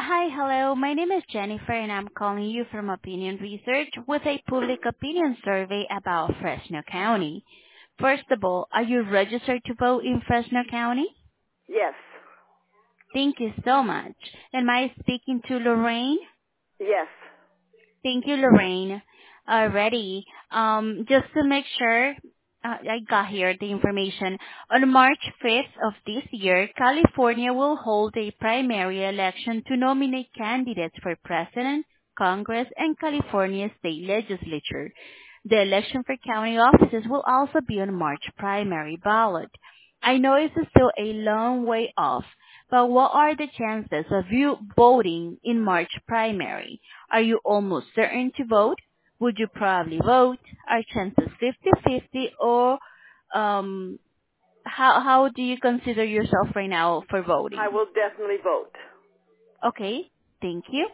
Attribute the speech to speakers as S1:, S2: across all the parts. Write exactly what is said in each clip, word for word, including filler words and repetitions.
S1: Hi, hello. My name is Jennifer, and I'm calling you from Opinion Research with a public opinion survey about Fresno County. First of all, are you registered to vote in Fresno County?
S2: Yes.
S1: Thank you so much. Am I speaking to Lorraine?
S2: Yes.
S1: Thank you, Lorraine. Alrighty. Um, just to make sure, uh, I got here the information. On March fifth of this year, California will hold a primary election to nominate candidates for president, Congress, and California state legislature. The election for county offices will also be on March primary ballot. I know it's still a long way off, but what are the chances of you voting in March primary? Are you almost certain to vote? Would you probably vote? Are chances fifty-fifty, or um, how how do you consider yourself right now for
S2: I
S1: voting?
S2: will definitely vote.
S1: Okay, thank you.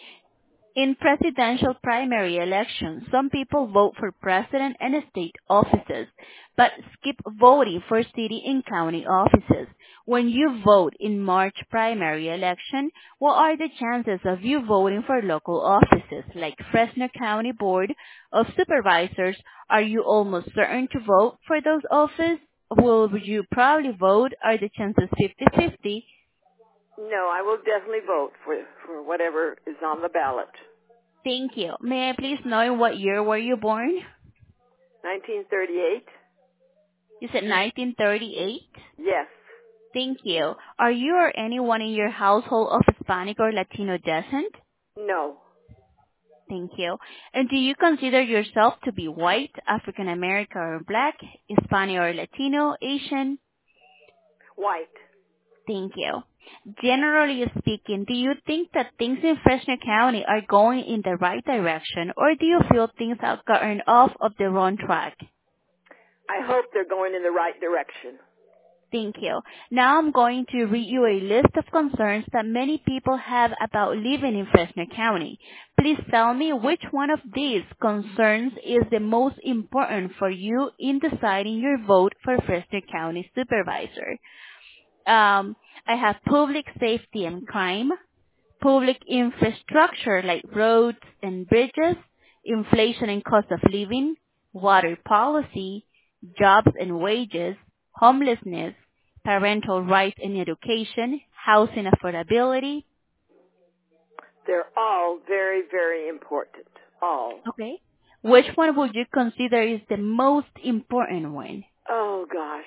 S1: In presidential primary elections, some people vote for president and state offices, but skip voting for city and county offices. When you vote in March primary election, what are the chances of you voting for local offices like Fresno County Board of Supervisors? Are you almost certain to vote for those offices? Will you probably vote? Are the chances fifty-fifty?
S2: No, I will definitely vote for for whatever is on the ballot.
S1: Thank you. May I please know in what year were you born?
S2: nineteen thirty-eight?
S1: You said nineteen thirty-eight?
S2: Yes.
S1: Thank you. Are you or anyone in your household of Hispanic or Latino descent?
S2: No.
S1: Thank you. And do you consider yourself to be white, African American or black, Hispanic or Latino, Asian?
S2: White.
S1: Thank you. Generally speaking, do you think that things in Fresno County are going in the right direction, or do you feel things have gotten off of the wrong track?
S2: I hope they're going in the right direction.
S1: Thank you. Now I'm going to read you a list of concerns that many people have about living in Fresno County. Please tell me which one of these concerns is the most important for you in deciding your vote for Fresno County Supervisor. Um, I have public safety and crime, public infrastructure like roads and bridges, inflation and cost of living, water policy, jobs and wages, homelessness, parental rights and education, housing affordability.
S2: They're all very, very important. All.
S1: Okay. Which one would you consider is the most important one?
S2: Oh, gosh.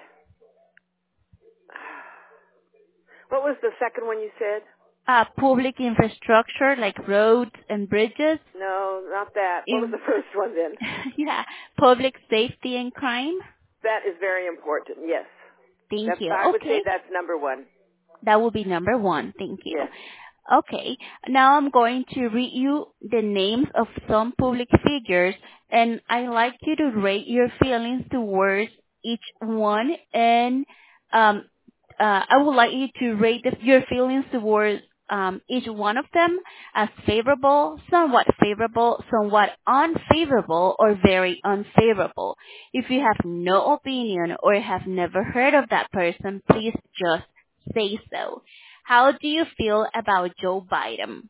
S2: What was the second one you said?
S1: Uh, public infrastructure like roads and bridges.
S2: No, not that. What was
S1: In,
S2: the first one then?
S1: yeah, public safety and crime.
S2: That is very important, yes.
S1: Thank
S2: That's,
S1: you.
S2: I would
S1: Okay.
S2: say that's number one.
S1: That will be number one. Thank you.
S2: Yes.
S1: Okay. Now I'm going to read you the names of some public figures, and I like you to rate your feelings towards each one. And um, uh, I would like you to rate the, your feelings towards um, each one of them as favorable, somewhat favorable, somewhat unfavorable, or very unfavorable. If you have no opinion or have never heard of that person, please just say so. How do you feel about Joe Biden?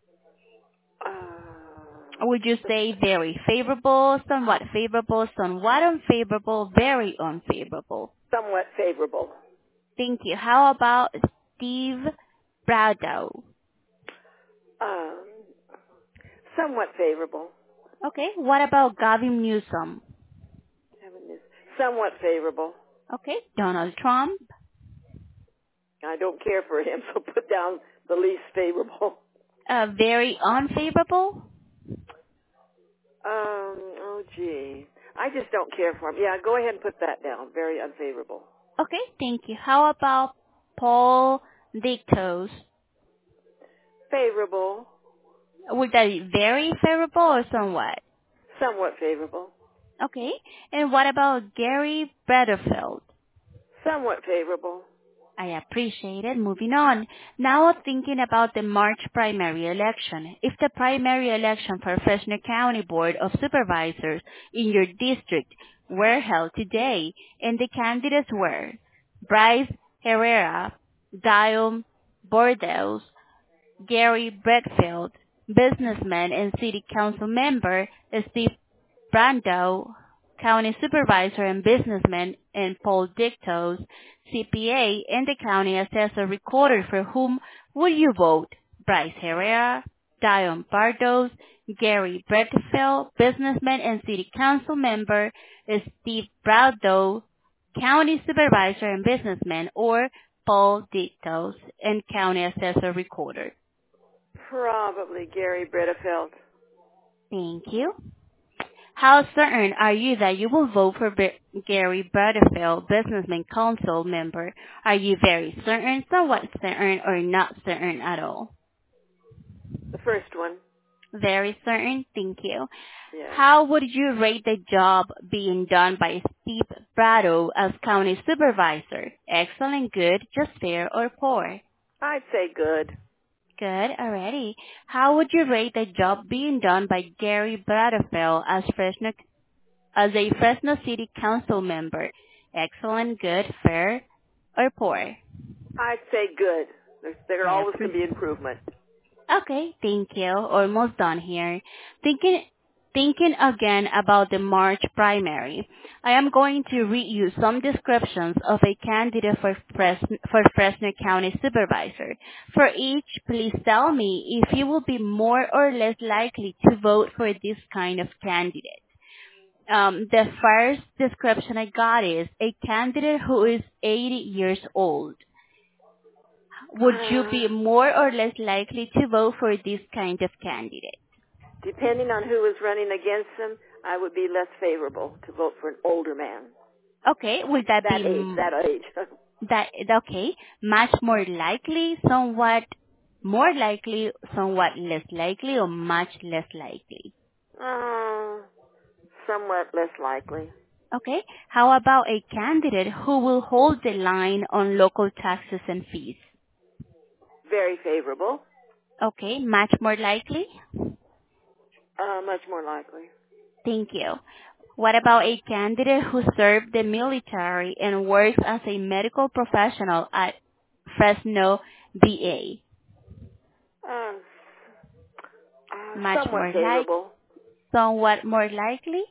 S2: Uh,
S1: Would you say very favorable, somewhat favorable, somewhat unfavorable, very unfavorable?
S2: somewhat favorable.
S1: Thank you. How about Steve Brado?
S2: Um, somewhat favorable.
S1: Okay. What about Gavin Newsom?
S2: Having this- Somewhat favorable.
S1: Okay. Donald Trump?
S2: I don't care for him, so put down the least favorable.
S1: Uh, very unfavorable?
S2: Um, oh gee. I just don't care for him. Yeah, go ahead and put that down. Very unfavorable.
S1: Okay. Thank you. How about Paul Dictos?
S2: Favorable.
S1: Would that be very favorable or somewhat?
S2: Somewhat favorable.
S1: Okay. And what about Gary Butterfield?
S2: Somewhat favorable.
S1: I appreciate it. Moving on. Now thinking about the March primary election. If the primary election for Fresno County Board of Supervisors in your district were held today, and the candidates were Bryce Herrera, Dion Bordeaux, Gary Bradfield, businessman and city council member. Steve Brando, county supervisor and businessman, and Paul Dictos, C P A and the county assessor recorder. For whom would you vote? Bryce Herrera, Dion Bardos, Gary Bradfield, businessman and city council member, Steve Brando, county supervisor and businessman, or Paul Dictos and county assessor recorder.
S2: Probably Gary Bredefeld.
S1: Thank you. How certain are you that you will vote for B- Gary Butterfield, businessman council member? Are you very certain, somewhat certain, or not certain at all?
S2: The first one.
S1: Very certain. Thank you.
S2: Yeah.
S1: How would you rate the job being done by Steve Brado as county supervisor? Excellent, good, just fair, or poor?
S2: I'd say good.
S1: Good, already. How would you rate the job being done by Gary Bradfield as Fresno, as a Fresno City Council member? Excellent, good, fair, or poor?
S2: I'd say good. There's, there
S1: I
S2: always can
S1: appreciate-
S2: be improvement.
S1: Okay, thank you. Almost done here. Thinking, thinking again about the March primary, I am going to read you some descriptions of a candidate for Fresno, for Fresno County Supervisor. For each, please tell me if you will be more or less likely to vote for this kind of candidate. Um, the first description I got is a candidate who is eighty years old. Would you be more or less likely to vote for this kind of candidate?
S2: Depending on who was running against them, I would be less favorable to vote for an older man.
S1: Okay, would that,
S2: That
S1: be
S2: age,
S1: m-
S2: that age.
S1: that okay? Much more likely, somewhat more likely, somewhat less likely, or much less likely?
S2: uh, somewhat less likely.
S1: Okay. How about a candidate who will hold the line on local taxes and fees?
S2: Very favorable.
S1: Okay, much more likely?
S2: Uh, much more likely.
S1: Thank you. What about a candidate who served the military and works as a medical professional at Fresno V
S2: Uh, uh,
S1: A? Much
S2: somewhat
S1: more like,
S2: favorable.
S1: somewhat more likely?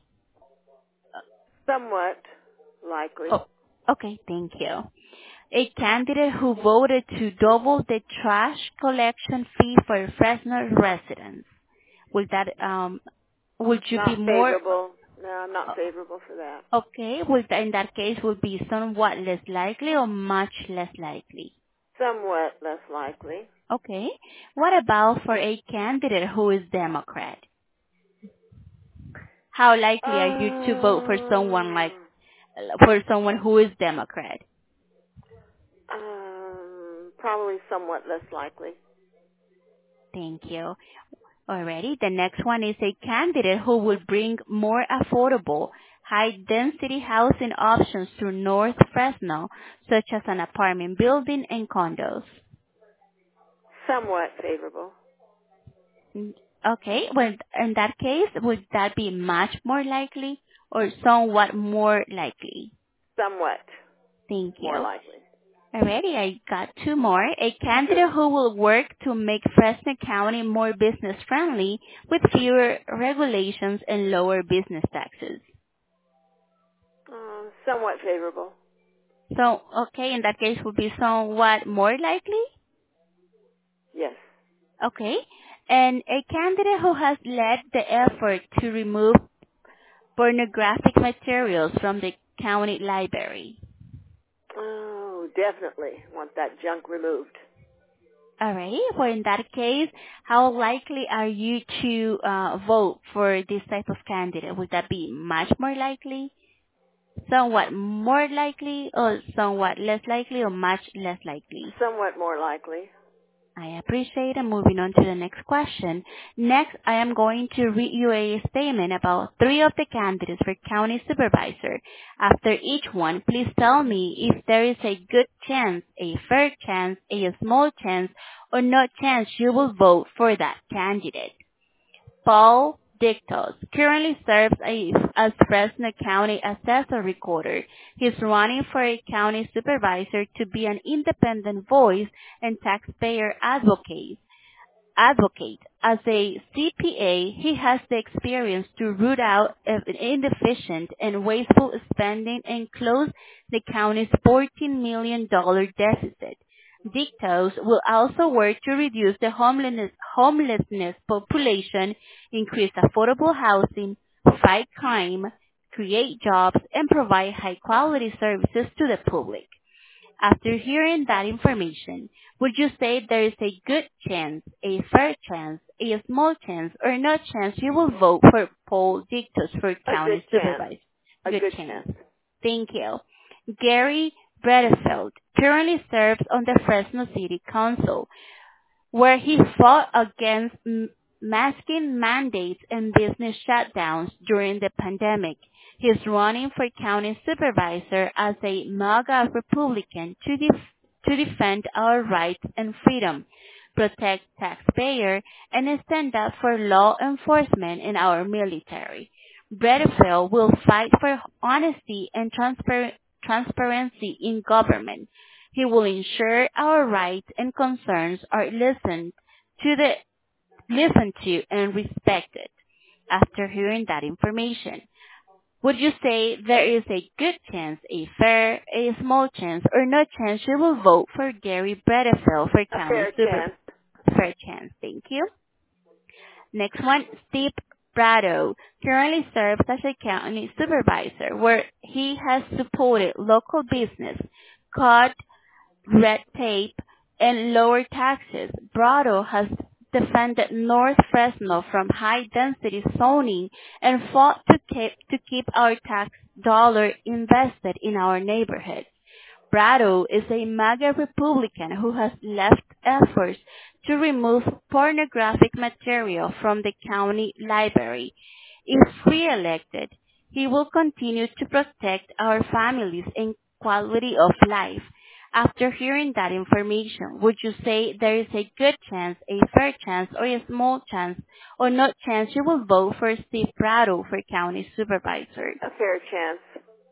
S2: Somewhat likely.
S1: Oh, okay, thank you. A candidate who voted to double the trash collection fee for Fresno residents. Would that um would you
S2: Not
S1: be more
S2: favorable. No, I'm not favorable for that.
S1: okay? Would that, in that case would be somewhat less likely or much less likely?
S2: Somewhat less likely.
S1: Okay. What about for a candidate who is Democrat? How likely are you to vote for someone like for someone who is Democrat?
S2: Um, probably somewhat less likely.
S1: Thank you. Already, the next one is a candidate who will bring more affordable, high-density housing options to North Fresno, such as an apartment building and condos.
S2: Somewhat favorable.
S1: Mm, Okay, well, in that case, would that be much more likely or somewhat more likely?
S2: Somewhat
S1: Thank you.
S2: more likely.
S1: Alrighty, I got two more. A candidate who will work to make Fresno County more business friendly with fewer regulations and lower business taxes.
S2: Uh, somewhat favorable.
S1: So, okay, in that case would be somewhat more likely?
S2: Yes.
S1: Okay. And a candidate who has led the effort to remove pornographic materials from the county library.
S2: Oh, definitely want that junk removed.
S1: All right. Well, in that case, how likely are you to uh, vote for this type of candidate? Would that be much more likely, somewhat more likely, or somewhat less likely, or much less likely?
S2: Somewhat more likely.
S1: I appreciate it. Moving on to the next question. Next, I am going to read you a statement about three of the candidates for county supervisor. After each one, please tell me if there is a good chance, a fair chance, a small chance, or no chance you will vote for that candidate. Paul Dictos currently serves a, as Fresno County Assessor Recorder. He's running for a county supervisor to be an independent voice and taxpayer advocate. advocate. As a C P A, he has the experience to root out inefficient and wasteful spending and close the county's fourteen million dollars deficit. Dictos will also work to reduce the homelessness, homelessness population, increase affordable housing, fight crime, create jobs, and provide high-quality services to the public. After hearing that information, would you say there is a good chance, a fair chance, a small chance, or no chance you will vote for Paul Dictos for
S2: A
S1: county
S2: good chance.
S1: supervisor?
S2: A
S1: Good
S2: good
S1: chance.
S2: chance.
S1: Thank you. Gary Bredefeld currently serves on the Fresno City Council, where he fought against m- masking mandates and business shutdowns during the pandemic. He's running for county supervisor as a MAGA Republican to, def- to defend our rights and freedom, protect taxpayers, and stand up for law enforcement in our military. Bredefeld will fight for honesty and transpar- transparency in government. He will ensure our rights and concerns are listened to the listened to and respected. After hearing that information, would you say there is a good chance, a fair, a small chance, or no chance you will vote for Gary Bredefeld for
S2: A
S1: county
S2: fair
S1: super?
S2: chance.
S1: Fair chance. Thank you. Next one, Steve Brado currently serves as a county supervisor, where he has supported local business, cut red tape, and lower taxes. Brado has defended North Fresno from high-density zoning and fought to keep, to keep our tax dollar invested in our neighborhoods. Brado is a MAGA Republican who has left efforts to remove pornographic material from the county library. If re-elected, he will continue to protect our families and quality of life. After hearing that information, would you say there is a good chance, a fair chance, or a small chance, or no chance you will vote for Steve Brado for county supervisor?
S2: A fair chance.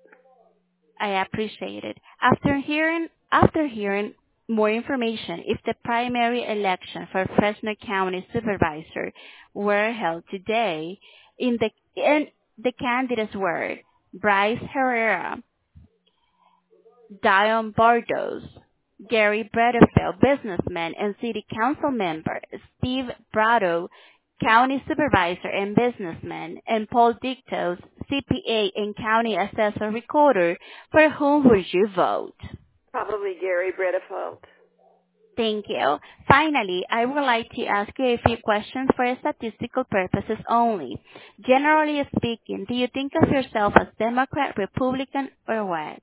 S1: I appreciate it. After hearing after hearing more information, if the primary election for Fresno County Supervisor were held today, in the in the candidates were Bryce Herrera, Dion Bardos, Gary Bredefeld, businessman and city council member, Steve Brado, county supervisor and businessman, and Paul Dictos, C P A and county assessor recorder. For whom would you vote?
S2: Probably Gary Bredefeld.
S1: Thank you. Finally, I would like to ask you a few questions for statistical purposes only. Generally speaking, do you think of yourself as Democrat, Republican, or what?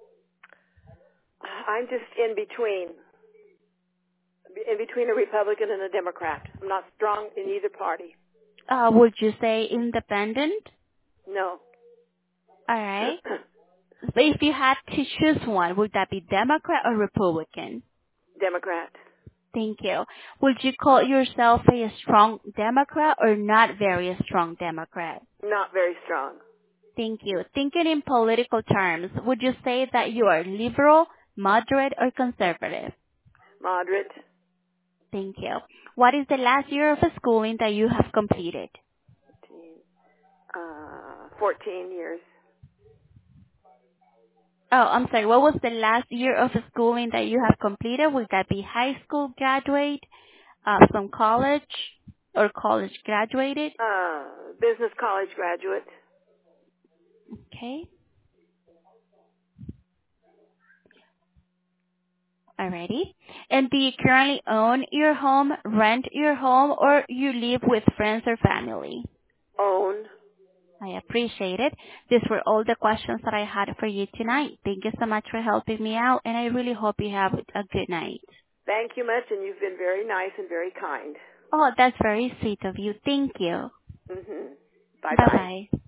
S2: I'm just in between. In between a Republican and a Democrat. I'm not strong in either party.
S1: Uh, would you say independent?
S2: No.
S1: All right. But if you had to choose one, would that be Democrat or Republican?
S2: Democrat.
S1: Thank you. Would you call yourself a strong Democrat or not very strong Democrat?
S2: Not very strong.
S1: Thank you. Thinking in political terms, would you say that you are liberal, moderate, or conservative?
S2: Moderate.
S1: Thank you. What is the last year of schooling that you have completed?
S2: Uh, fourteen years.
S1: Oh, I'm sorry. What was the last year of schooling that you have completed? Would that be high school graduate, uh, from college, or college graduated?
S2: Uh, business college graduate.
S1: Okay. Alrighty. And do you currently own your home, rent your home, or you live with friends or family?
S2: Own.
S1: I appreciate it. These were all the questions that I had for you tonight. Thank you so much for helping me out, and I really hope you have a good night.
S2: Thank you much, and you've been very nice and very kind.
S1: Oh, that's very sweet of you. Thank you.
S2: Mm-hmm. Bye-bye.
S1: Bye-bye.